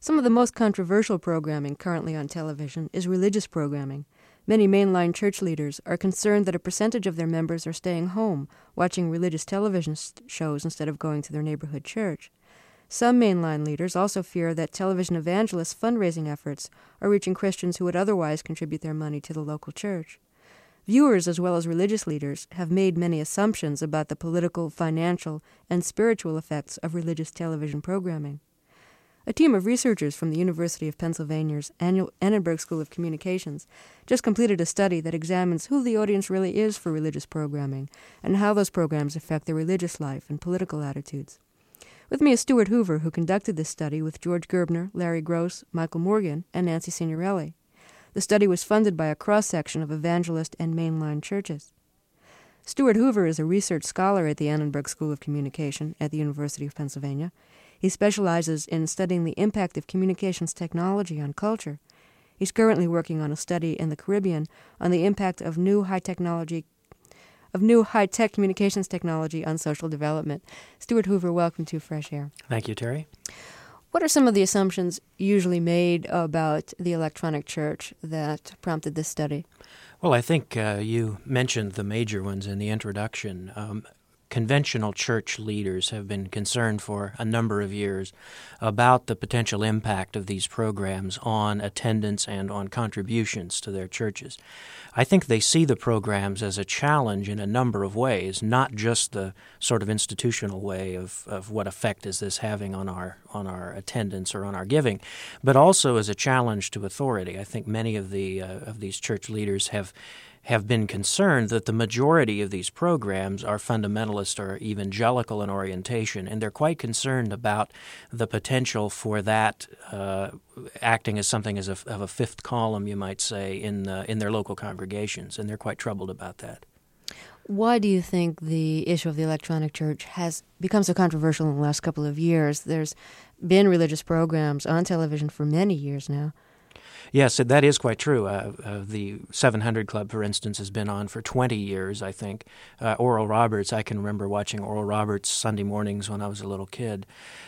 Some of the most controversial programming currently on television is religious programming. Many mainline church leaders are concerned that a percentage of their members are staying home, watching religious television shows instead of going to their neighborhood church. Some mainline leaders also fear that television evangelists' fundraising efforts are reaching Christians who would otherwise contribute their money to the local church. Viewers, as well as religious leaders, have made many assumptions about the political, financial, and spiritual effects of religious television programming. A team of researchers from the University of Pennsylvania's Annenberg School of Communications just completed a study that examines who the audience really is for religious programming and how those programs affect their religious life and political attitudes. With me is Stuart Hoover, who conducted this study with George Gerbner, Larry Gross, Michael Morgan, and Nancy Signorelli. The study was funded by a cross-section of evangelist and mainline churches. Stuart Hoover is a research scholar at the Annenberg School of Communication at the University of Pennsylvania. He specializes in studying the impact of communications technology on culture. He's currently working on a study in the Caribbean on the impact of new high-tech communications technology on social development. Stuart Hoover, welcome to Fresh Air. Thank you, Terry. What are some of the assumptions usually made about the electronic church that prompted this study? Well, I think you mentioned the major ones in the introduction. Conventional church leaders have been concerned for a number of years about the potential impact of these programs on attendance and on contributions to their churches. I think they see the programs as a challenge in a number of ways, not just the sort of institutional way of what effect is this having on our attendance or on our giving, but also as a challenge to authority. I think many of these church leaders have been concerned that the majority of these programs are fundamentalist or evangelical in orientation, and they're quite concerned about the potential for that acting as something of a fifth column, you might say, in their local congregations, and they're quite troubled about that. Why do you think the issue of the electronic church has become so controversial in the last couple of years? There's been religious programs on television for many years now. Yes, that is quite true. The 700 Club, for instance, has been on for 20 years, I think. Oral Roberts, I can remember watching Oral Roberts Sunday mornings when I was a little kid.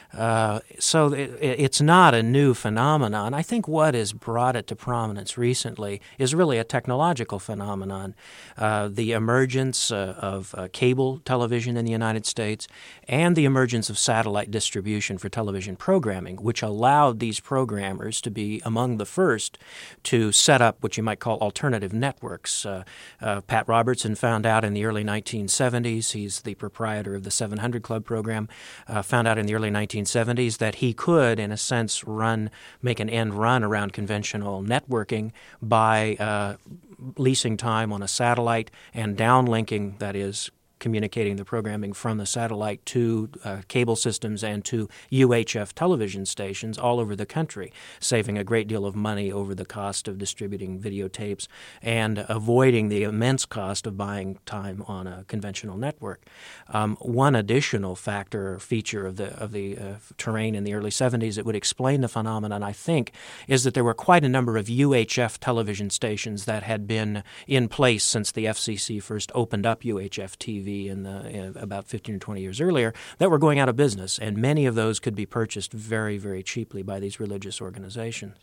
So it's not a new phenomenon. I think what has brought it to prominence recently is really a technological phenomenon. The emergence of cable television in the United States and the emergence of satellite distribution for television programming, which allowed these programmers to be among the first to set up what you might call alternative networks. Pat Robertson found out in the early 1970s, he's the proprietor of the 700 Club program, found out in the early 1970s that he could, in a sense, make an end run around conventional networking by leasing time on a satellite and downlinking, that is, communicating the programming from the satellite to cable systems and to UHF television stations all over the country, saving a great deal of money over the cost of distributing videotapes and avoiding the immense cost of buying time on a conventional network. One additional factor or feature of the terrain in the early 70s that would explain the phenomenon, I think, is that there were quite a number of UHF television stations that had been in place since the FCC first opened up UHF TV in about 15 or 20 years earlier, that were going out of business, and many of those could be purchased very, very cheaply by these religious organizations.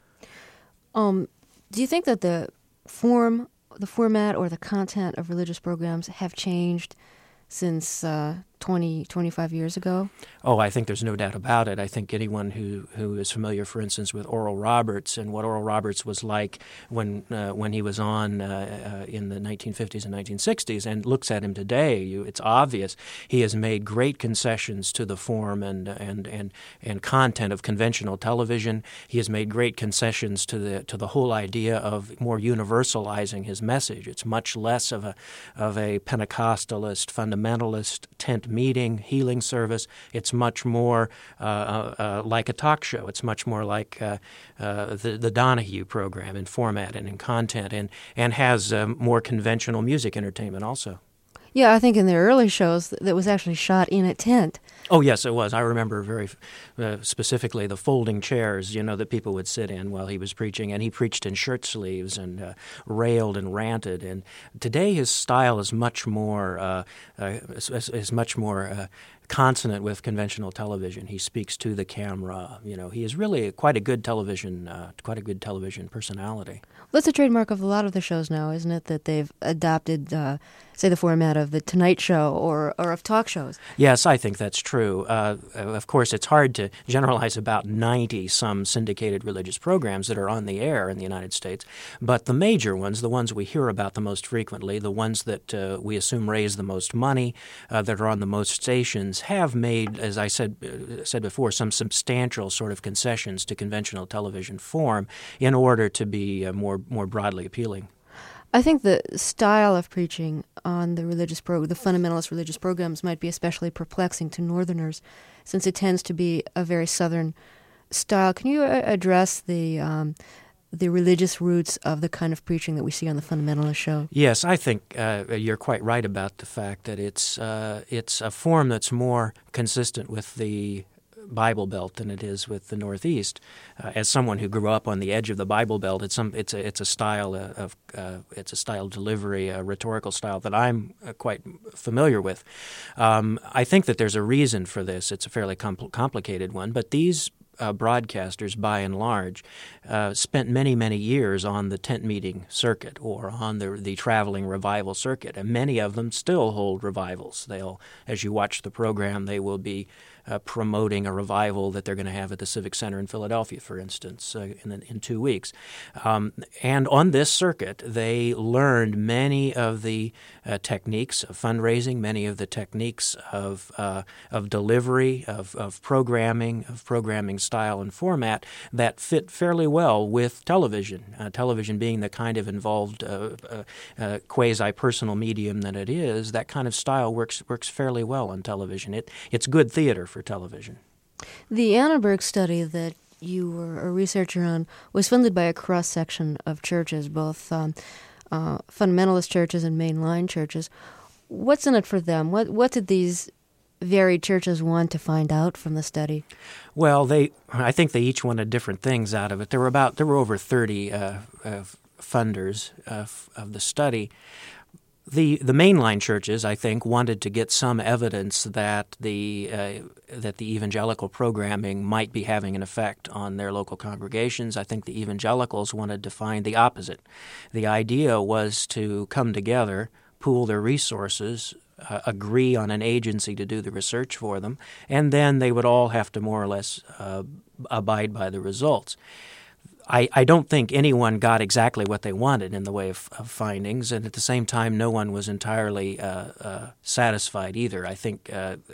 Do you think that the format or the content of religious programs have changed since 25 years ago? Oh, I think there's no doubt about it. I think anyone who is familiar, for instance, with Oral Roberts and what Oral Roberts was like when he was on in the 1950s and 1960s and looks at him today, it's obvious he has made great concessions to the form and content of conventional television. He has made great concessions to the whole idea of more universalizing his message. It's much less of a Pentecostalist, fundamentalist tent meeting, healing service. It's much more like a talk show. It's much more like the Donahue program in format and in content, and has more conventional music entertainment also. Yeah, I think in their early shows that was actually shot in a tent. Oh, yes, it was. I remember very specifically the folding chairs, that people would sit in while he was preaching. And he preached in shirt sleeves and railed and ranted. And today his style is much more consonant with conventional television. He speaks to the camera. He is really quite a good television personality. Well, that's a trademark of a lot of the shows now, isn't it? That they've adopted, say, the format of the Tonight Show or of talk shows. Yes, I think that's true. Of course, it's hard to generalize about 90-some syndicated religious programs that are on the air in the United States, but the major ones, the ones we hear about the most frequently, the ones that we assume raise the most money, that are on the most stations, have made, as I said before, some substantial sort of concessions to conventional television form in order to be more broadly appealing. I think the style of preaching on the fundamentalist religious programs might be especially perplexing to Northerners, since it tends to be a very Southern style. Can you address the religious roots of the kind of preaching that we see on the fundamentalist show? Yes, I think you're quite right about the fact that it's a form that's more consistent with the Bible Belt than it is with the Northeast. As someone who grew up on the edge of the Bible Belt, it's a style it's a style delivery, a rhetorical style that I'm quite familiar with. I think that there's a reason for this. It's a fairly complicated one, but these broadcasters, by and large, spent many, many years on the tent meeting circuit or on the traveling revival circuit, and many of them still hold revivals. As you watch the program, they will be promoting a revival that they're going to have at the Civic Center in Philadelphia, for instance, in 2 weeks. And on this circuit, they learned many of the techniques of fundraising, many of the techniques of delivery, of programming style and format that fit fairly well with television. Television being the kind of involved quasi-personal medium that it is, that kind of style works fairly well on television. It's good theater for television. The Annenberg study that you were a researcher on was funded by a cross-section of churches, both fundamentalist churches and mainline churches. What's in it for them? What did these varied churches want to find out from the study? Well, I think they each wanted different things out of it. There were over 30 funders of the study. The mainline churches, I think, wanted to get some evidence that the evangelical programming might be having an effect on their local congregations. I think the evangelicals wanted to find the opposite. The idea was to come together, pool their resources, agree on an agency to do the research for them, and then they would all have to more or less abide by the results. I don't think anyone got exactly what they wanted in the way of findings, and at the same time, no one was entirely satisfied either. I think,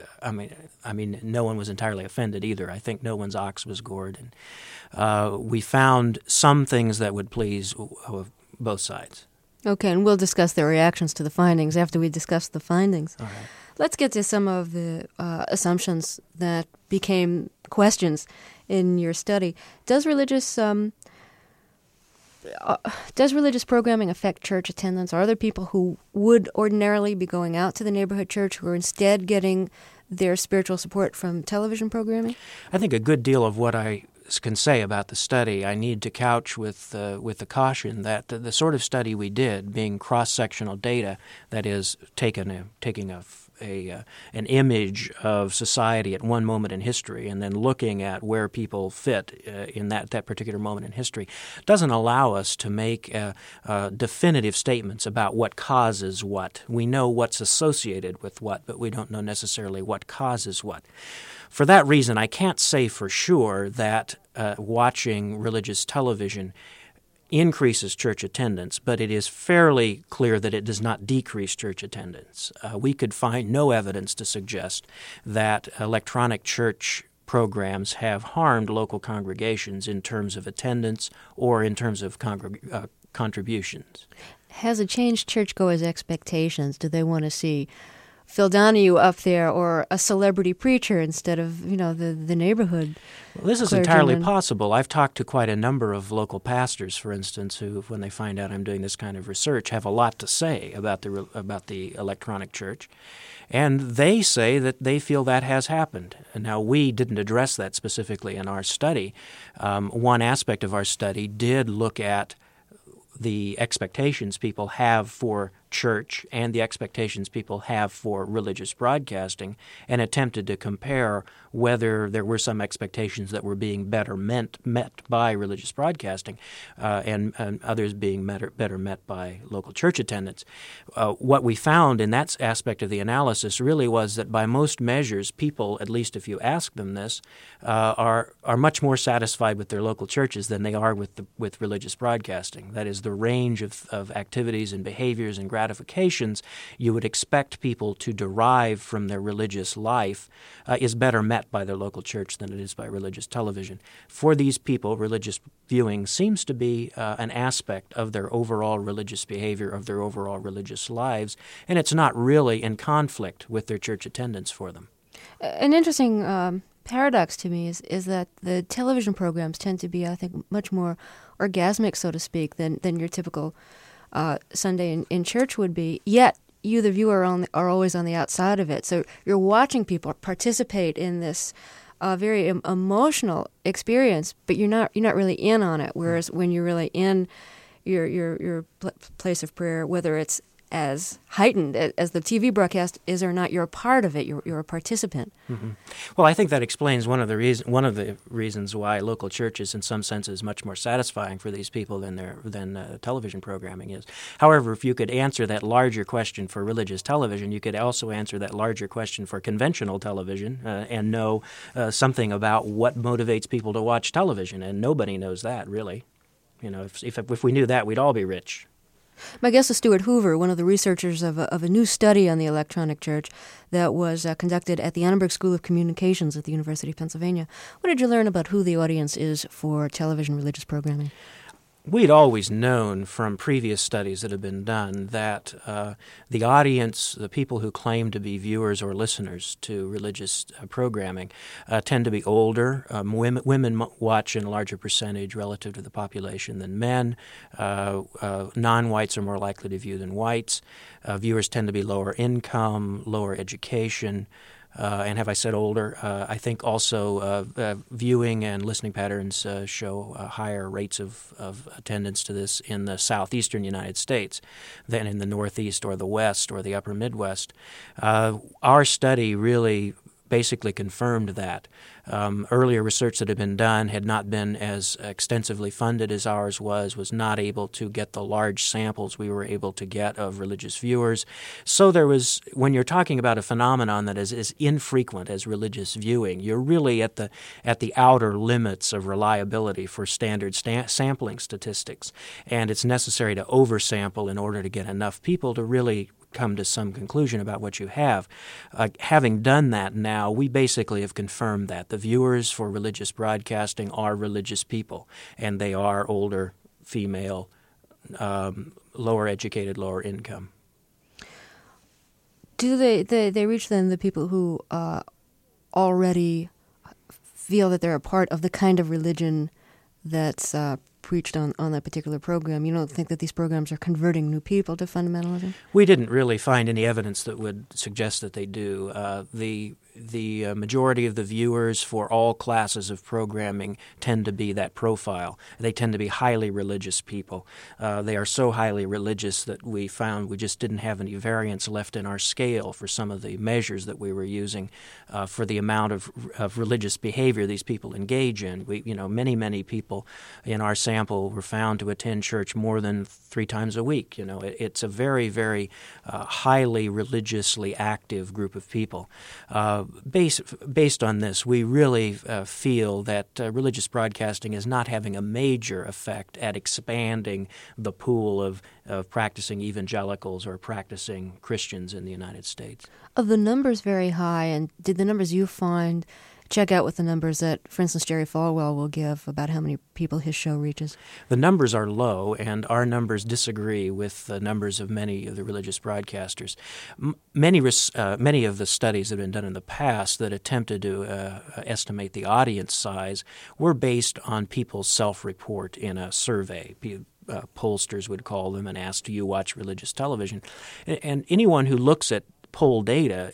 no one was entirely offended either. I think no one's ox was gored, and we found some things that would please both sides. Okay, and we'll discuss their reactions to the findings after we discuss the findings. All right. Let's get to some of the assumptions that became questions in your study. Does religious programming affect church attendance? Are there people who would ordinarily be going out to the neighborhood church who are instead getting their spiritual support from television programming? I think a good deal of what I can say about the study I need to couch with the caution that the sort of study we did, being cross-sectional data, that is, taking an image of society at one moment in history and then looking at where people fit in that particular moment in history, doesn't allow us to make definitive statements about what causes what. We know what's associated with what, but we don't know necessarily what causes what. For that reason, I can't say for sure that watching religious television increases church attendance, but it is fairly clear that it does not decrease church attendance. We could find no evidence to suggest that electronic church programs have harmed local congregations in terms of attendance or in terms of contributions. Has it changed churchgoers' expectations? Do they want to see Phil Donahue up there or a celebrity preacher instead of, the neighborhood? Well, this is entirely possible. I've talked to quite a number of local pastors, for instance, who, when they find out I'm doing this kind of research, have a lot to say about the electronic church. And they say that they feel that has happened. And now, we didn't address that specifically in our study. One aspect of our study did look at the expectations people have for church and the expectations people have for religious broadcasting, and attempted to compare whether there were some expectations that were being better met by religious broadcasting and others being better met by local church attendance. What we found in that aspect of the analysis really was that by most measures, people, at least if you ask them this, are much more satisfied with their local churches than they are with religious broadcasting. That is, the range of activities and behaviors and gratifications you would expect people to derive from their religious life is better met by their local church than it is by religious television. For these people, religious viewing seems to be an aspect of their overall religious behavior, of their overall religious lives, and it's not really in conflict with their church attendance for them. An interesting paradox to me is that the television programs tend to be, I think, much more orgasmic, so to speak, than your typical Sunday in church would be, yet you, the viewer, are always on the outside of it. So you're watching people participate in this very emotional experience, but you're not really in on it. Whereas when you're really in your place of prayer, whether it's as heightened as the TV broadcast is or not, you're a part of it. You're a participant. Mm-hmm. Well, I think that explains one of the reasons why local church is, in some senses, much more satisfying for these people than television programming is. However, if you could answer that larger question for religious television, you could also answer that larger question for conventional television and know something about what motivates people to watch television. And nobody knows that, really. You know, if we knew that, we'd all be rich. My guest is Stuart Hoover, one of the researchers of a new study on the electronic church that was conducted at the Annenberg School of Communications at the University of Pennsylvania. What did you learn about who the audience is for television religious programming? We'd always known from previous studies that have been done that the audience, the people who claim to be viewers or listeners to religious programming, tend to be older. Women watch in a larger percentage relative to the population than men. Non-whites are more likely to view than whites. Viewers tend to be lower income, lower education. And have I said older? I think also viewing and listening patterns show higher rates of attendance to this in the southeastern United States than in the Northeast or the West or the upper Midwest. Our study really basically confirmed that. Earlier research that had been done had not been as extensively funded as ours was not able to get the large samples we were able to get of religious viewers. So there was, when you're talking about a phenomenon that is as infrequent as religious viewing, you're really at the outer limits of reliability for standard sampling statistics. And it's necessary to oversample in order to get enough people to really come to some conclusion about what you have. Having done that now, we basically have confirmed that the viewers for religious broadcasting are religious people, and they are older, female, lower educated, lower income. Do they reach then the people who already feel that they're a part of the kind of religion that's preached on that particular program? You don't think that these programs are converting new people to fundamentalism? We didn't really find any evidence that would suggest that they do. The majority of the viewers for all classes of programming tend to be that profile. They tend to be highly religious people. They are so highly religious that we found we just didn't have any variance left in our scale for some of the measures that we were using for the amount of religious behavior these people engage in. Many people in our sample were found to attend church more than 3 times a week. It's a very, very highly religiously active group of people. Based on this, we really feel that religious broadcasting is not having a major effect at expanding the pool of practicing evangelicals or practicing Christians in the United States. Are the numbers very high, and did the numbers you find check out with the numbers that, for instance, Jerry Falwell will give about how many people his show reaches? The numbers are low, and our numbers disagree with the numbers of many of the religious broadcasters. Many of the studies that have been done in the past that attempted to estimate the audience size were based on people's self-report in a survey. Pollsters would call them and ask, do you watch religious television? And anyone who looks at pull data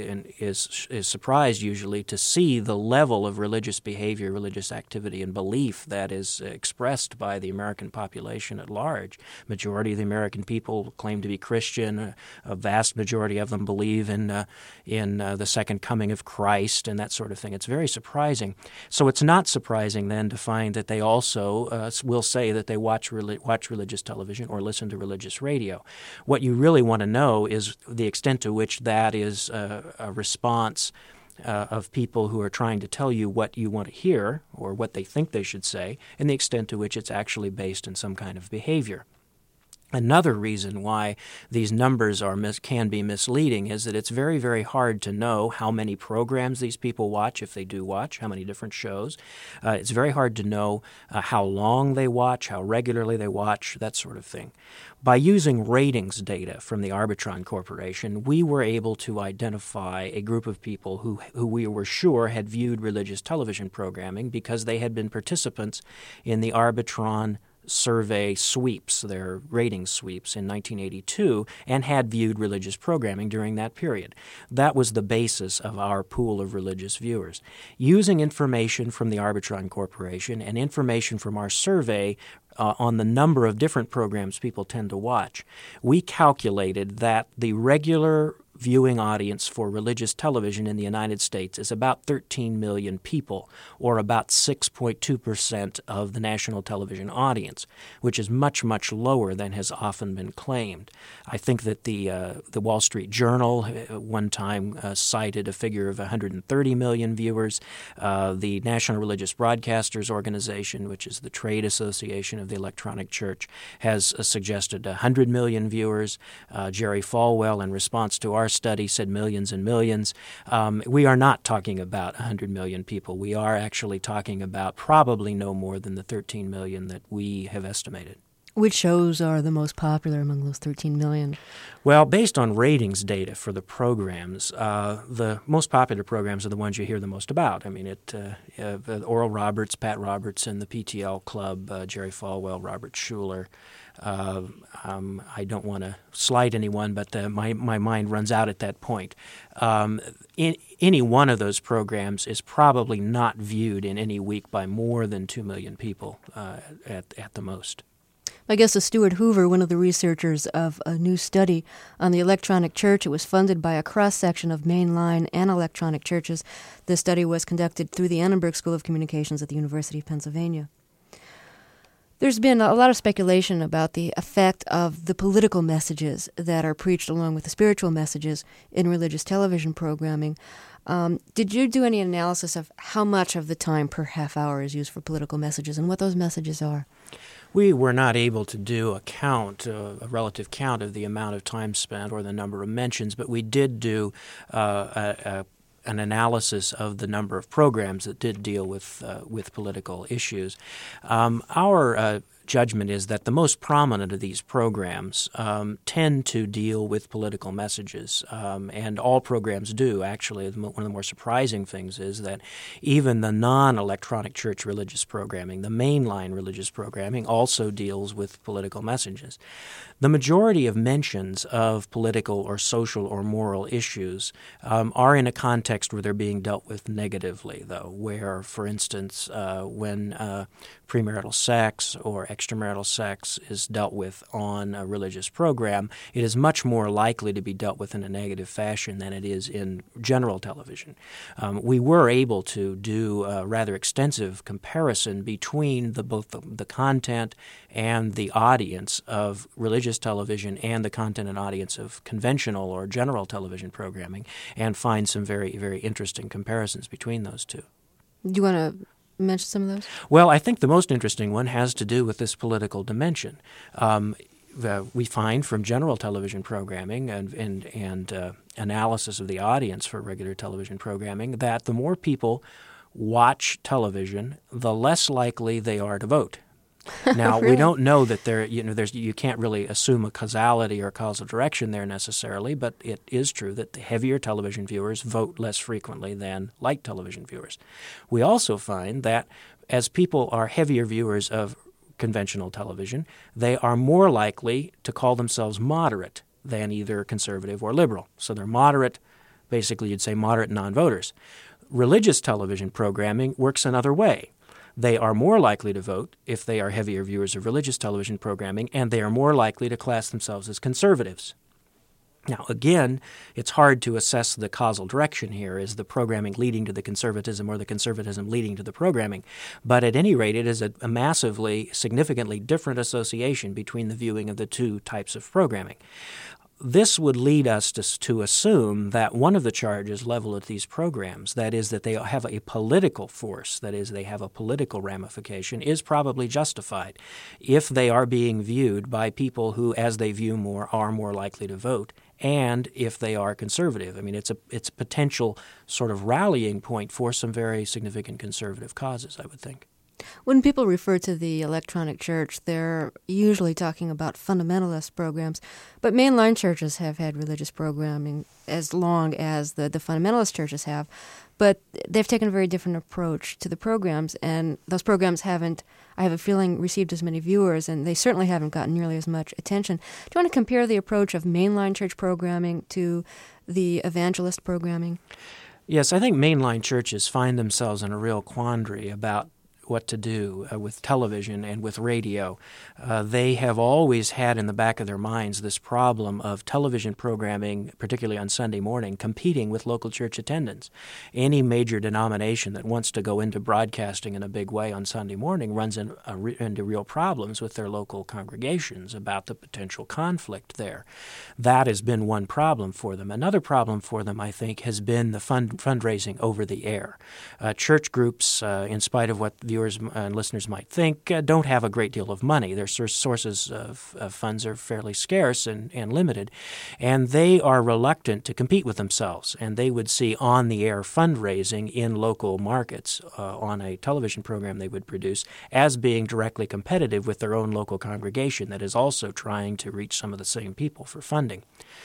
is surprised usually to see the level of religious behavior, religious activity, and belief that is expressed by the American population at large. Majority of the American people claim to be Christian. A vast majority of them believe in the second coming of Christ and that sort of thing. It's very surprising. So it's not surprising then to find that they also will say that they watch religious television or listen to religious radio. What you really want to know is the extent to which that is a response of people who are trying to tell you what you want to hear or what they think they should say, and the extent to which it's actually based in some kind of behavior. Another reason why these numbers can be misleading is that it's very, very hard to know how many programs these people watch, if they do watch, how many different shows. It's very hard to know how long they watch, how regularly they watch, that sort of thing. By using ratings data from the Arbitron Corporation, we were able to identify a group of people who we were sure had viewed religious television programming because they had been participants in the Arbitron survey sweeps, their rating sweeps in 1982, and had viewed religious programming during that period. That was the basis of our pool of religious viewers. Using information from the Arbitron Corporation and information from our survey on the number of different programs people tend to watch, we calculated that the regular viewing audience for religious television in the United States is about 13 million people, or about 6.2% of the national television audience, which is much, much lower than has often been claimed. I think that the Wall Street Journal one time cited a figure of 130 million viewers. The National Religious Broadcasters Organization, which is the trade association of the electronic church, has suggested 100 million viewers. Jerry Falwell, in response to our study, said millions and millions. We are not talking about 100 million people. We are actually talking about probably no more than the 13 million that we have estimated. Which shows are the most popular among those 13 million? Well, based on ratings data for the programs, the most popular programs are the ones you hear the most about. I mean, Oral Roberts, Pat Robertson, the PTL Club, Jerry Falwell, Robert Schuller. I don't want to slight anyone, but my mind runs out at that point. Any one of those programs is probably not viewed in any week by more than 2 million people at the most. I guess Stuart Hoover, one of the researchers of a new study on the electronic church, it was funded by a cross-section of mainline and electronic churches. The study was conducted through the Annenberg School of Communications at the University of Pennsylvania. There's been a lot of speculation about the effect of the political messages that are preached along with the spiritual messages in religious television programming. Did you do any analysis of how much of the time per half hour is used for political messages and what those messages are? We were not able to do a relative count of the amount of time spent or the number of mentions, but we did do an analysis of the number of programs that did deal with political issues. Our judgment is that the most prominent of these programs tend to deal with political messages, and all programs do, actually. One of the more surprising things is that even the non-electronic church religious programming, the mainline religious programming, also deals with political messages. The majority of mentions of political or social or moral issues are in a context where they're being dealt with negatively, though, where, for instance, when premarital sex or extramarital sex is dealt with on a religious program, it is much more likely to be dealt with in a negative fashion than it is in general television. We were able to do a rather extensive comparison between both the content and the audience of religious television and the content and audience of conventional or general television programming, and find some very, very interesting comparisons between those two. Do you want to mention some of those? Well, I think the most interesting one has to do with this political dimension. We find from general television programming and analysis of the audience for regular television programming that the more people watch television, the less likely they are to vote. Now, Really? We don't know that you can't really assume a causality or causal direction there necessarily, but it is true that the heavier television viewers vote less frequently than light television viewers. We also find that as people are heavier viewers of conventional television, they are more likely to call themselves moderate than either conservative or liberal. So they're moderate, basically you'd say moderate non-voters. Religious television programming works another way. They are more likely to vote if they are heavier viewers of religious television programming, and they are more likely to class themselves as conservatives. Now, again, it's hard to assess the causal direction here. Is the programming leading to the conservatism or the conservatism leading to the programming? But at any rate, it is a massively, significantly different association between the viewing of the two types of programming. This would lead us to assume that one of the charges leveled at these programs, that is, that they have a political force, that is, they have a political ramification, is probably justified if they are being viewed by people who, as they view more, are more likely to vote, and if they are conservative. I mean, it's a potential sort of rallying point for some very significant conservative causes, I would think. When people refer to the electronic church, they're usually talking about fundamentalist programs, but mainline churches have had religious programming as long as the fundamentalist churches have, but they've taken a very different approach to the programs, and those programs haven't, I have a feeling, received as many viewers, and they certainly haven't gotten nearly as much attention. Do you want to compare the approach of mainline church programming to the evangelist programming? Yes, I think mainline churches find themselves in a real quandary about what to do with television and with radio. They have always had in the back of their minds this problem of television programming, particularly on Sunday morning, competing with local church attendance. Any major denomination that wants to go into broadcasting in a big way on Sunday morning runs into real problems with their local congregations about the potential conflict there. That has been one problem for them. Another problem for them, I think, has been the fundraising over the air. Church groups, in spite of what viewers and listeners might think, don't have a great deal of money. Their sources of funds are fairly scarce and limited, and they are reluctant to compete with themselves. And they would see on-the-air fundraising in local markets on a television program they would produce as being directly competitive with their own local congregation that is also trying to reach some of the same people for funding.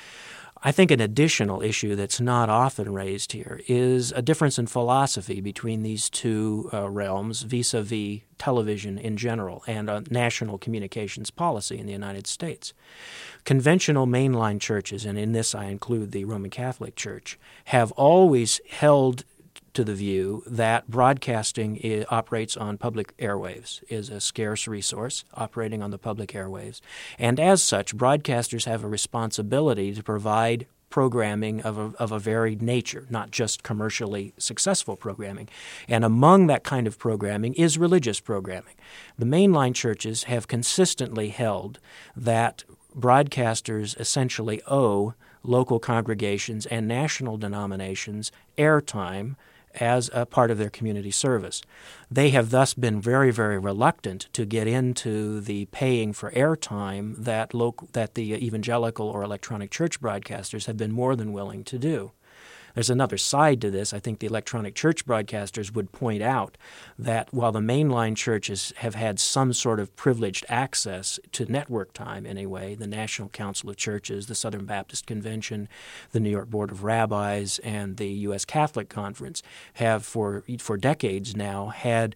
I think an additional issue that's not often raised here is a difference in philosophy between these two realms vis-a-vis television in general and national communications policy in the United States. Conventional mainline churches, and in this I include the Roman Catholic Church, have always held to the view that broadcasting operates on public airwaves, is a scarce resource operating on the public airwaves. And as such, broadcasters have a responsibility to provide programming of a varied nature, not just commercially successful programming. And among that kind of programming is religious programming. The mainline churches have consistently held that broadcasters essentially owe local congregations and national denominations airtime as a part of their community service. They have thus been very, very reluctant to get into the paying for airtime that the evangelical or electronic church broadcasters have been more than willing to do. There's another side to this. I think the electronic church broadcasters would point out that while the mainline churches have had some sort of privileged access to network time anyway, the National Council of Churches, the Southern Baptist Convention, the New York Board of Rabbis, and the U.S. Catholic Conference have for decades now had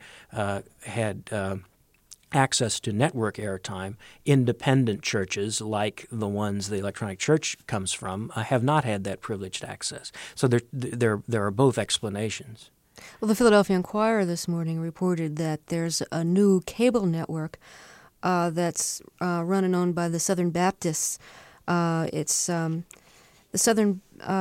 access to network airtime. Independent churches, like the ones the electronic church comes from, have not had that privileged access. So there are both explanations. Well, the Philadelphia Inquirer this morning reported that there's a new cable network that's run and owned by the Southern Baptists. It's the Southern...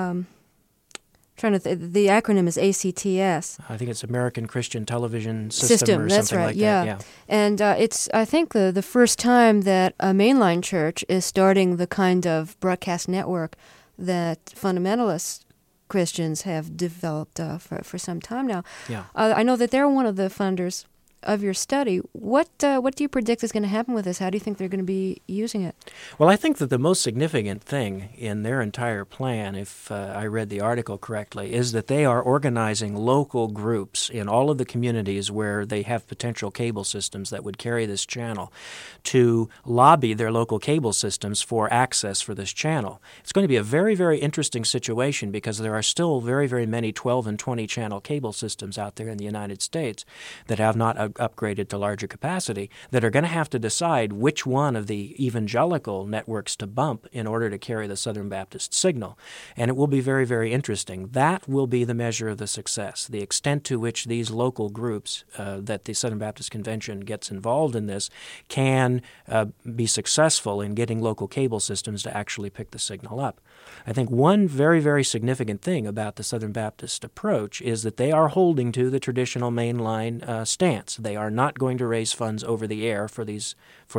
the acronym is ACTS. I think it's American Christian Television System or that's something right, like yeah. that. Yeah. And it's, I think, the first time that a mainline church is starting the kind of broadcast network that fundamentalist Christians have developed for some time now. Yeah. I know that they're one of the funders of your study. What do you predict is going to happen with this? How do you think they're going to be using it? Well, I think that the most significant thing in their entire plan, if I read the article correctly, is that they are organizing local groups in all of the communities where they have potential cable systems that would carry this channel to lobby their local cable systems for access for this channel. It's going to be a very, very interesting situation because there are still very, very many 12 and 20 channel cable systems out there in the United States that have not upgraded to larger capacity that are going to have to decide which one of the evangelical networks to bump in order to carry the Southern Baptist signal. And it will be very, very interesting. That will be the measure of the success, the extent to which these local groups that the Southern Baptist Convention gets involved in this can be successful in getting local cable systems to actually pick the signal up. I think one very, very significant thing about the Southern Baptist approach is that they are holding to the traditional mainline stance. They are not going to raise funds over the air for these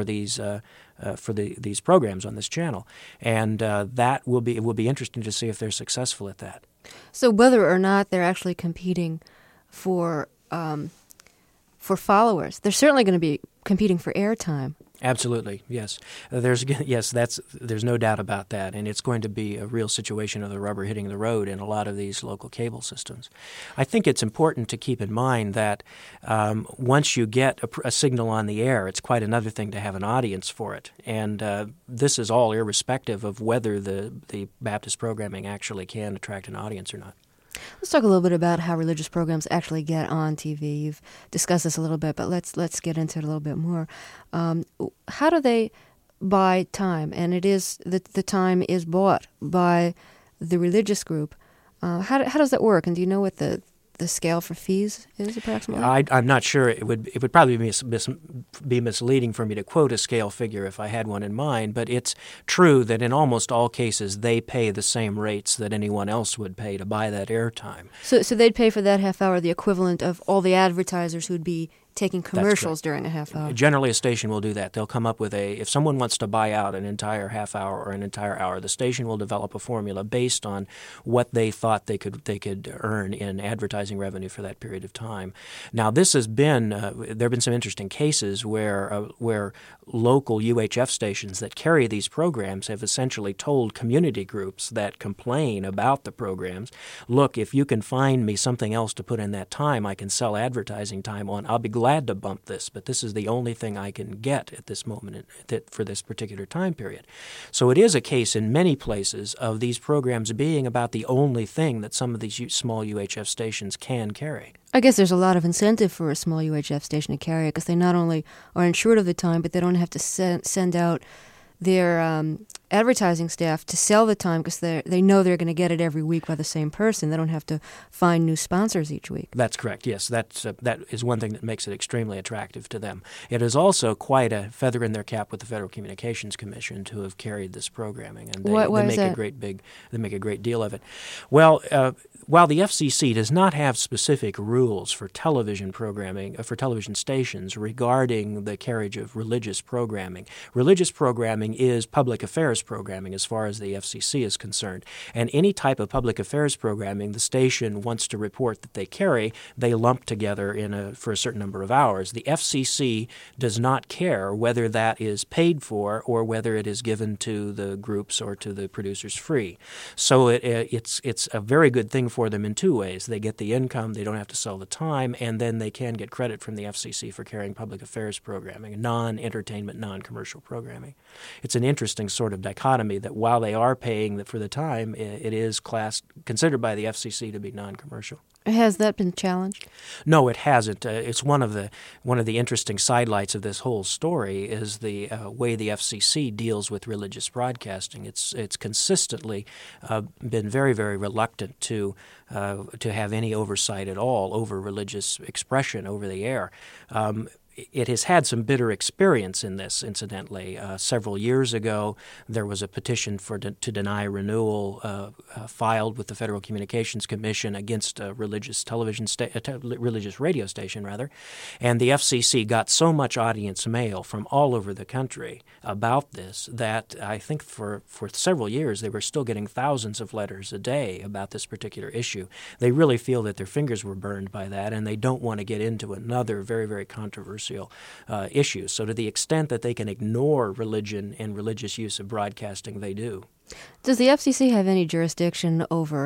programs on this channel, and it will be interesting to see if they're successful at that. So whether or not they're actually competing for followers, they're certainly going to be competing for airtime. Absolutely, yes. There's no doubt about that, and it's going to be a real situation of the rubber hitting the road in a lot of these local cable systems. I think it's important to keep in mind that once you get a signal on the air, it's quite another thing to have an audience for it, and this is all irrespective of whether the Baptist programming actually can attract an audience or not. Let's talk a little bit about how religious programs actually get on TV. You've discussed this a little bit, but let's get into it a little bit more. How do they buy time? And it is the time is bought by the religious group. How does that work? And do you know what the scale for fees is approximately? I'm not sure. It would probably be misleading for me to quote a scale figure if I had one in mind, but it's true that in almost all cases they pay the same rates that anyone else would pay to buy that airtime. So they'd pay for that half hour the equivalent of all the advertisers who'd be taking commercials during a half hour. Generally, a station will do that. They'll come up with if someone wants to buy out an entire half hour or an entire hour, the station will develop a formula based on what they thought they could earn in advertising revenue for that period of time. Now, this has been there have been some interesting cases where local UHF stations that carry these programs have essentially told community groups that complain about the programs, look, if you can find me something else to put in that time, I can sell advertising time on. I'll be glad to bump this, but this is the only thing I can get at this moment for this particular time period. So it is a case in many places of these programs being about the only thing that some of these small UHF stations can carry. I guess there's a lot of incentive for a small UHF station to carry it because they not only are insured of the time, but they don't have to send out their advertising staff to sell the time because they know they're going to get it every week by the same person. They don't have to find new sponsors each week. That's correct, yes. That is one thing that makes it extremely attractive to them. It is also quite a feather in their cap with the Federal Communications Commission to have carried this programming, and they make a great deal of it. Well, while the FCC does not have specific rules for television programming, for television stations regarding the carriage of religious programming is public affairs programming as far as the FCC is concerned. And any type of public affairs programming the station wants to report that they carry, they lump together for a certain number of hours. The FCC does not care whether that is paid for or whether it is given to the groups or to the producers free. So it's a very good thing for them in two ways. They get the income, they don't have to sell the time, and then they can get credit from the FCC for carrying public affairs programming, non-entertainment, non-commercial programming. It's an interesting sort of dichotomy that while they are paying for the time, it is considered by the FCC to be non-commercial. Has that been challenged? No, it hasn't. It's one of the interesting sidelights of this whole story is the way the FCC deals with religious broadcasting. It's consistently been very, very reluctant to have any oversight at all over religious expression over the air. It has had some bitter experience in this, incidentally. Several years ago, there was a petition to deny renewal filed with the Federal Communications Commission against a religious religious radio station, and the FCC got so much audience mail from all over the country about this that I think for several years they were still getting thousands of letters a day about this particular issue. They really feel that their fingers were burned by that, and they don't want to get into another very, very controversial issues. So to the extent that they can ignore religion and religious use of broadcasting, they do. Does the FCC have any jurisdiction over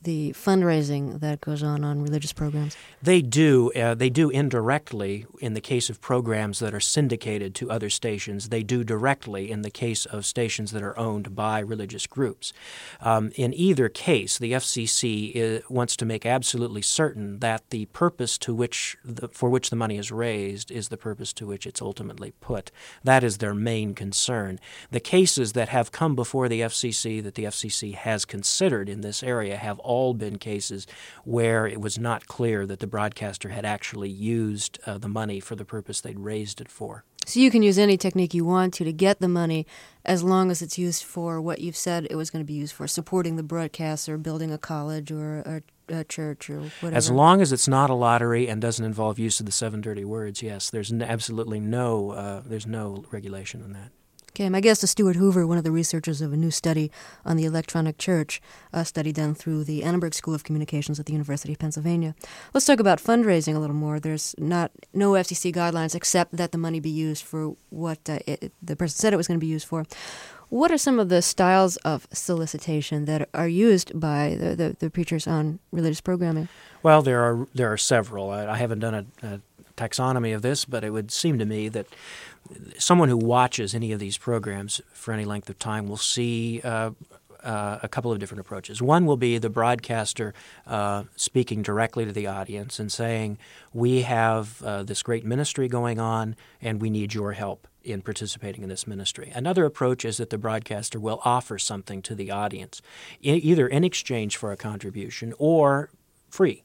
the fundraising that goes on religious programs? They do. They do indirectly in the case of programs that are syndicated to other stations. They do directly in the case of stations that are owned by religious groups. In either case, the FCC wants to make absolutely certain that the purpose for which the money is raised is the purpose to which it's ultimately put. That is their main concern. The cases that have come before the FCC that the FCC has considered in this area have all been cases where it was not clear that the broadcaster had actually used the money for the purpose they'd raised it for. So you can use any technique you want to get the money as long as it's used for what you've said it was going to be used for, supporting the broadcaster, building a college or a church or whatever. As long as it's not a lottery and doesn't involve use of the 7 dirty words, yes, there's absolutely no regulation on that. Okay, my guest is Stuart Hoover, one of the researchers of a new study on the electronic church, a study done through the Annenberg School of Communications at the University of Pennsylvania. Let's talk about fundraising a little more. There's no FCC guidelines except that the money be used for what the person said it was going to be used for. What are some of the styles of solicitation that are used by the preachers on religious programming? Well, there are several. I haven't done a taxonomy of this, but it would seem to me that someone who watches any of these programs for any length of time will see a couple of different approaches. One will be the broadcaster speaking directly to the audience and saying, we have this great ministry going on and we need your help in participating in this ministry. Another approach is that the broadcaster will offer something to the audience, either in exchange for a contribution or free.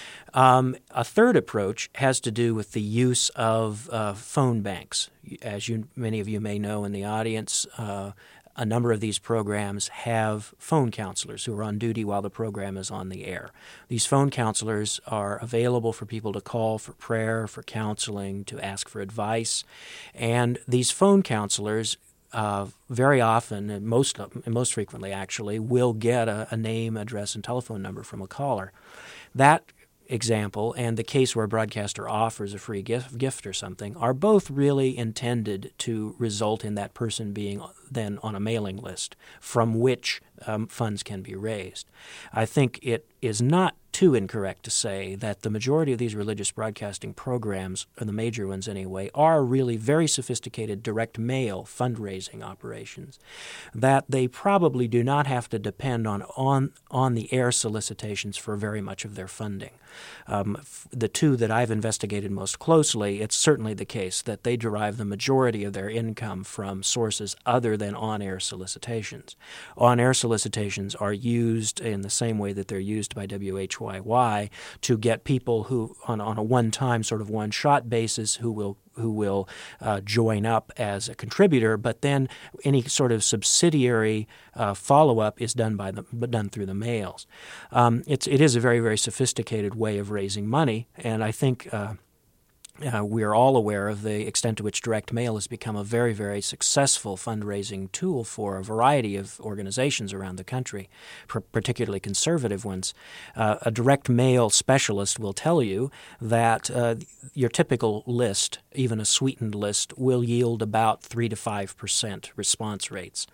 A third approach has to do with the use of phone banks. As many of you may know in the audience, a number of these programs have phone counselors who are on duty while the program is on the air. These phone counselors are available for people to call for prayer, for counseling, to ask for advice. And these phone counselors very often, and most frequently actually, will get a name, address, and telephone number from a caller. That example and the case where a broadcaster offers a free gift or something are both really intended to result in that person being then on a mailing list from which funds can be raised. I think it is not too incorrect to say that the majority of these religious broadcasting programs, or the major ones anyway, are really very sophisticated direct mail fundraising operations, that they probably do not have to depend on the air solicitations for very much of their funding. The two that I've investigated most closely, it's certainly the case that they derive the majority of their income from sources other than on-air solicitations. On-air solicitations are used in the same way that they're used by WHYY to get people who, on a one-time sort of one-shot basis, who will join up as a contributor, but then any sort of subsidiary follow-up is done through the mails. It is a very, very sophisticated way of raising money, and I think we are all aware of the extent to which direct mail has become a very, very successful fundraising tool for a variety of organizations around the country, particularly conservative ones. A direct mail specialist will tell you that your typical list, even a sweetened list, will yield about 3 to 5% response rates.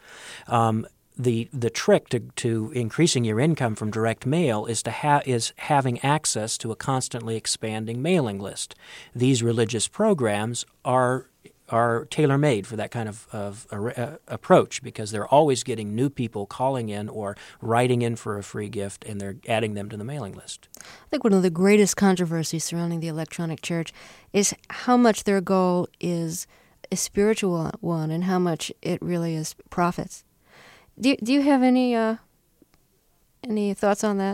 The trick to increasing your income from direct mail is having access to a constantly expanding mailing list. These religious programs are tailor-made for that kind of approach because they're always getting new people calling in or writing in for a free gift, and they're adding them to the mailing list. I think one of the greatest controversies surrounding the electronic church is how much their goal is a spiritual one and how much it really is profits. Do you have any thoughts on that?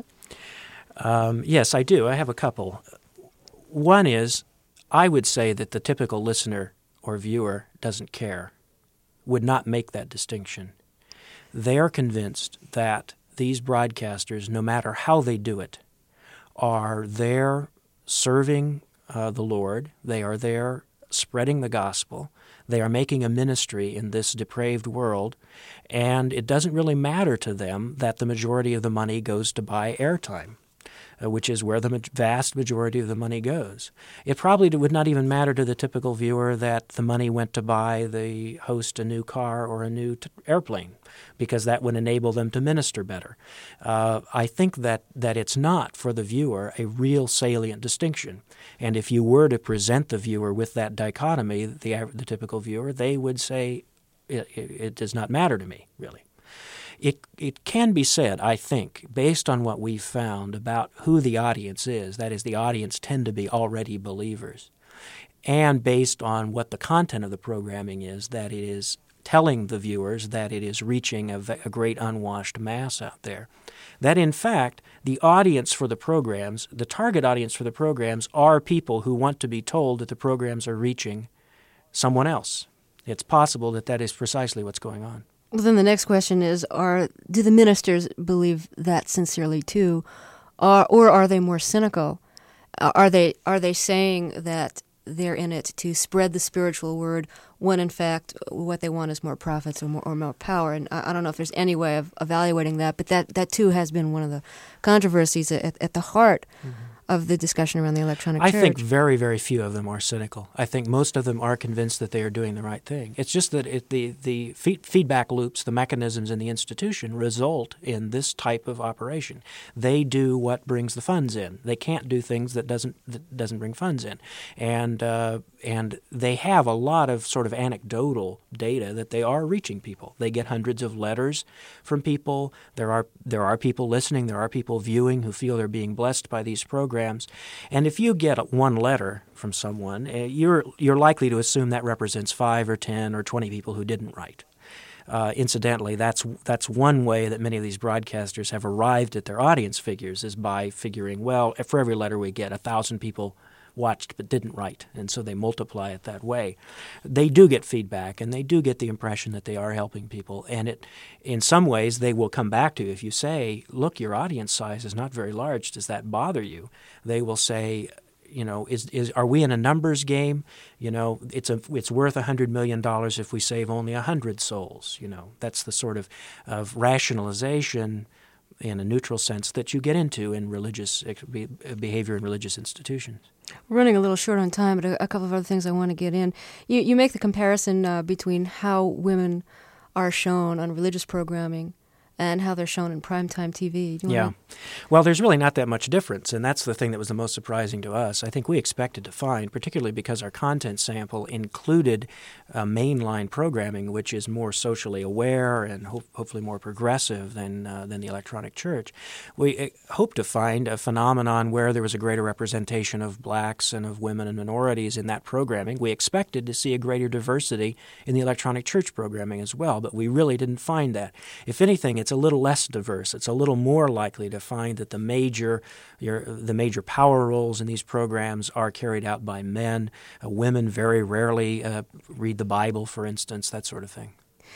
Yes, I do. I have a couple. One is, I would say that the typical listener or viewer doesn't care, would not make that distinction. They are convinced that these broadcasters, no matter how they do it, are there serving the Lord. They are there spreading the gospel. They are making a ministry in this depraved world, and it doesn't really matter to them that the majority of the money goes to buy airtime. which is where the vast majority of the money goes. It probably would not even matter to the typical viewer that the money went to buy the host a new car or a new airplane, because that would enable them to minister better. I think that it's not, for the viewer, a real salient distinction. And if you were to present the viewer with that dichotomy, the typical viewer, they would say, it does not matter to me, really. It can be said, I think, based on what we've found about who the audience is, that is, the audience tend to be already believers, and based on what the content of the programming is, that it is telling the viewers that it is reaching a great unwashed mass out there, that in fact the audience for the programs, the target audience for the programs, are people who want to be told that the programs are reaching someone else. It's possible that that is precisely what's going on. Well, then the next question is, do the ministers believe that sincerely too, or are they more cynical? Are they saying that they're in it to spread the spiritual word when in fact what they want is more profits or more power? And I don't know if there's any way of evaluating that, but that too has been one of the controversies at the heart of the discussion around the electronic church. I think very, very few of them are cynical. I think most of them are convinced that they are doing the right thing. It's just that the feedback loops, the mechanisms in the institution result in this type of operation. They do what brings the funds in. They can't do things that doesn't bring funds in. And they have a lot of sort of anecdotal data that they are reaching people. They get hundreds of letters from people. There are people listening. There are people viewing who feel they're being blessed by these programs. And if you get one letter from someone, you're likely to assume that represents 5 or 10 or 20 people who didn't write. Incidentally, that's one way that many of these broadcasters have arrived at their audience figures, is by figuring, well, for every letter we get, 1,000 people watched but didn't write, and so they multiply it that way. They do get feedback, and they do get the impression that they are helping people, and in some ways they will come back to, if you say, look, your audience size is not very large, does that bother you? They will say, are we in a numbers game? It's worth $100 million if we save only 100 souls. That's the sort of rationalization in a neutral sense that you get into in religious behavior in religious institutions. We're running a little short on time, but a couple of other things I want to get in. You make the comparison between how women are shown on religious programming and how they're shown in primetime TV. Yeah. Well, there's really not that much difference, and that's the thing that was the most surprising to us. I think we expected to find, particularly because our content sample included mainline programming, which is more socially aware and hopefully more progressive than the electronic church. We hoped to find a phenomenon where there was a greater representation of blacks and of women and minorities in that programming. We expected to see a greater diversity in the electronic church programming as well, but we really didn't find that. If anything, it's a little less diverse. It's a little more likely to find that the major power roles in these programs are carried out by men. Women very rarely read the Bible, for instance, that sort of thing.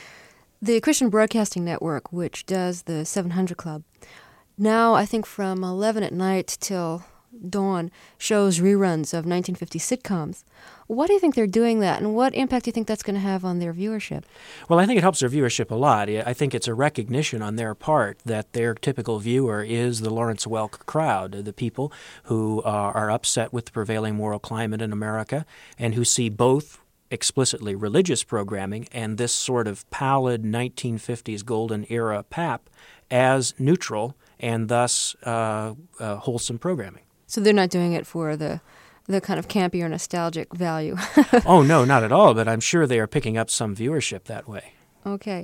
The Christian Broadcasting Network, which does the 700 Club, now I think from 11 at night till dawn shows reruns of 1950 sitcoms. What do you think they're doing that, and what impact do you think that's going to have on their viewership? Well, I think it helps their viewership a lot. I think it's a recognition on their part that their typical viewer is the Lawrence Welk crowd, the people who are upset with the prevailing moral climate in America and who see both explicitly religious programming and this sort of pallid 1950s golden era pap as neutral and thus wholesome programming. So they're not doing it for the kind of campy or nostalgic value. Oh, no, not at all, but I'm sure they are picking up some viewership that way. Okay.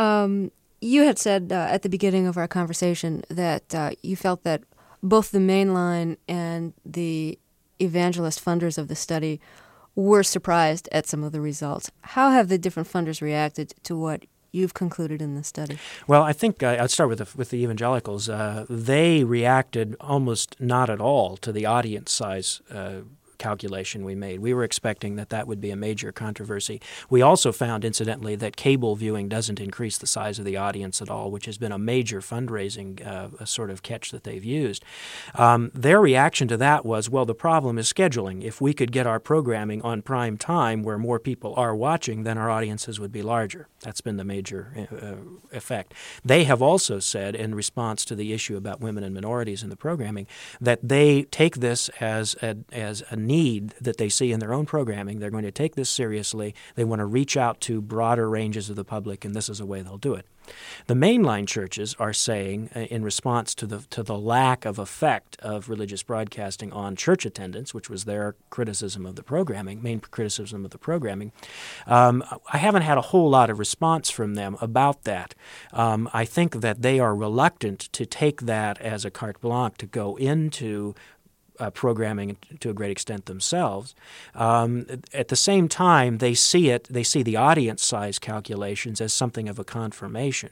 You had said at the beginning of our conversation that you felt that both the mainline and the evangelist funders of the study were surprised at some of the results. How have the different funders reacted to what you've concluded in the study? Well, I think I'd start with the evangelicals. They reacted almost not at all to the audience size calculation we made. We were expecting that would be a major controversy. We also found, incidentally, that cable viewing doesn't increase the size of the audience at all, which has been a major fundraising sort of catch that they've used. Their reaction to that was, well, the problem is scheduling. If we could get our programming on prime time where more people are watching, then our audiences would be larger. That's been the major effect. They have also said, in response to the issue about women and minorities in the programming, that they take this as a need that they see in their own programming. They're going to take this seriously. They want to reach out to broader ranges of the public, and this is a way they'll do it. The mainline churches are saying, in response to the lack of effect of religious broadcasting on church attendance, which was their criticism of the programming, main criticism of the programming, I haven't had a whole lot of response from them about that. I think that they are reluctant to take that as a carte blanche to go into programming to a great extent themselves. At the same time, they see the audience size calculations as something of a confirmation.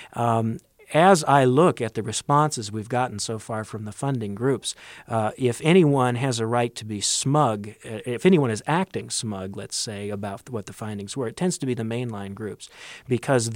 As I look at the responses we've gotten so far from the funding groups, if anyone has a right to be smug, if anyone is acting smug, let's say, about what the findings were, it tends to be the mainline groups, because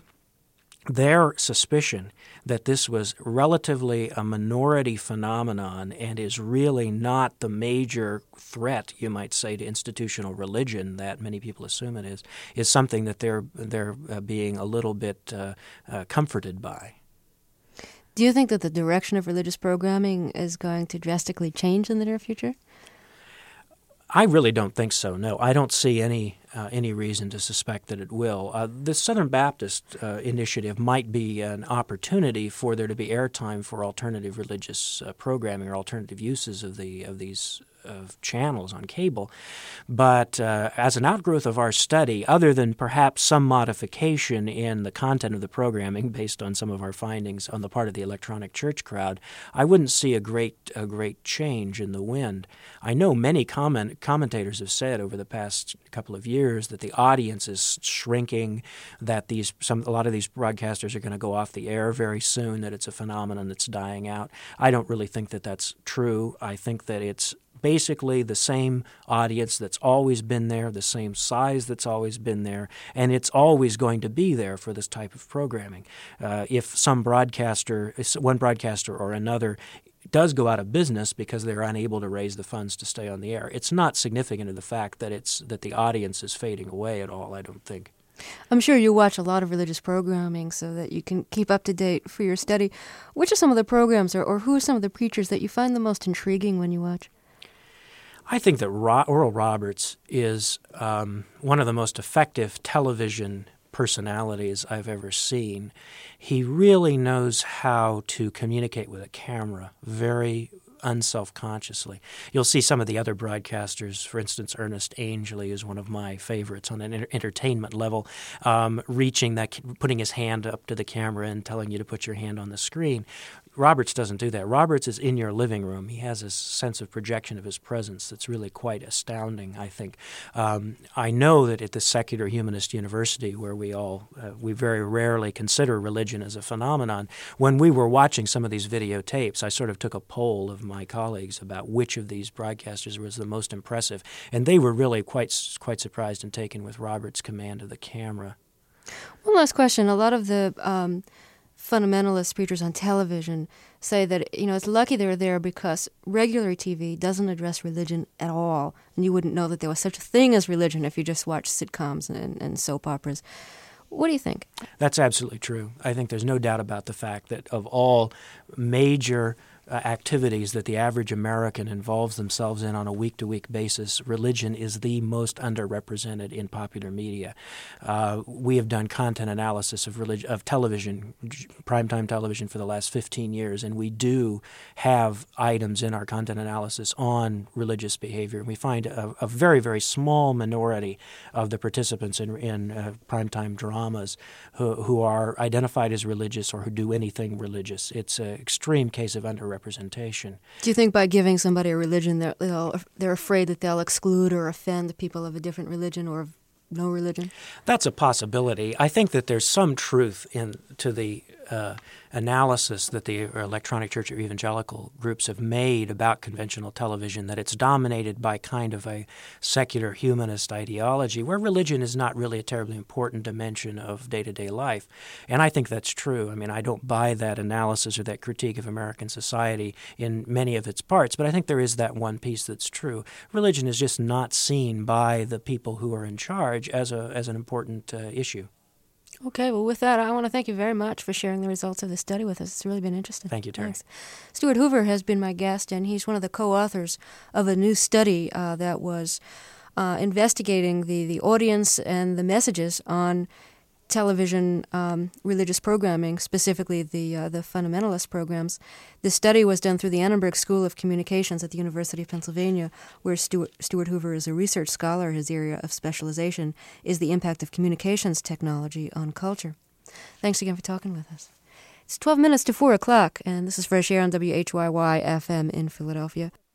their suspicion that this was relatively a minority phenomenon and is really not the major threat, you might say, to institutional religion that many people assume it is something that they're being a little bit comforted by. Do you think that the direction of religious programming is going to drastically change in the near future? I really don't think so, no. I don't see any reason to suspect that it will. The Southern Baptist initiative might be an opportunity for there to be airtime for alternative religious programming or alternative uses of these channels on cable. But as an outgrowth of our study, other than perhaps some modification in the content of the programming based on some of our findings on the part of the electronic church crowd, I wouldn't see a great change in the wind. I know many commentators have said over the past couple of years that the audience is shrinking, that a lot of these broadcasters are going to go off the air very soon, that it's a phenomenon that's dying out. I don't really think that that's true. I think that it's basically the same audience that's always been there, the same size that's always been there, and it's always going to be there for this type of programming. If one broadcaster or another does go out of business because they're unable to raise the funds to stay on the air, it's not significant to the fact that the audience is fading away at all, I don't think. I'm sure you watch a lot of religious programming so that you can keep up to date for your study. Which are some of the programs or who are some of the preachers that you find the most intriguing when you watch? I think that Oral Roberts is one of the most effective television personalities I've ever seen. He really knows how to communicate with a camera very unselfconsciously. You'll see some of the other broadcasters, for instance, Ernest Angley is one of my favorites on an entertainment level, putting his hand up to the camera and telling you to put your hand on the screen. Roberts doesn't do that. Roberts is in your living room. He has a sense of projection of his presence that's really quite astounding, I think. I know that at the Secular Humanist University, where we very rarely consider religion as a phenomenon, when we were watching some of these videotapes, I sort of took a poll of my colleagues about which of these broadcasters was the most impressive, and they were really quite surprised and taken with Roberts' command of the camera. One last question. A lot of the fundamentalist preachers on television say that, it's lucky they're there because regular TV doesn't address religion at all, and you wouldn't know that there was such a thing as religion if you just watched sitcoms and soap operas. What do you think? That's absolutely true. I think there's no doubt about the fact that of all major activities that the average American involves themselves in on a week-to-week basis, religion is the most underrepresented in popular media. We have done content analysis of television, primetime television, for the last 15 years, and we do have items in our content analysis on religious behavior. We find a very, very small minority of the participants in primetime dramas who are identified as religious or who do anything religious. It's an extreme case of underrepresentation. Do you think by giving somebody a religion, they're afraid that they'll exclude or offend people of a different religion or of no religion? That's a possibility. I think that there's some truth to the analysis that the Electronic Church of Evangelical groups have made about conventional television, that it's dominated by kind of a secular humanist ideology where religion is not really a terribly important dimension of day-to-day life. And I think that's true. I mean, I don't buy that analysis or that critique of American society in many of its parts, but I think there is that one piece that's true. Religion is just not seen by the people who are in charge as an important issue. Okay, well, with that, I want to thank you very much for sharing the results of this study with us. It's really been interesting. Thank you, Terry. Thanks. Stuart Hoover has been my guest, and he's one of the co-authors of a new study that was investigating the audience and the messages on television religious programming, specifically the fundamentalist programs. This study was done through the Annenberg School of Communications at the University of Pennsylvania, where Stuart Hoover is a research scholar. His area of specialization is the impact of communications technology on culture. Thanks again for talking with us. It's 12 minutes to 4 o'clock, and this is Fresh Air on WHYY FM in Philadelphia.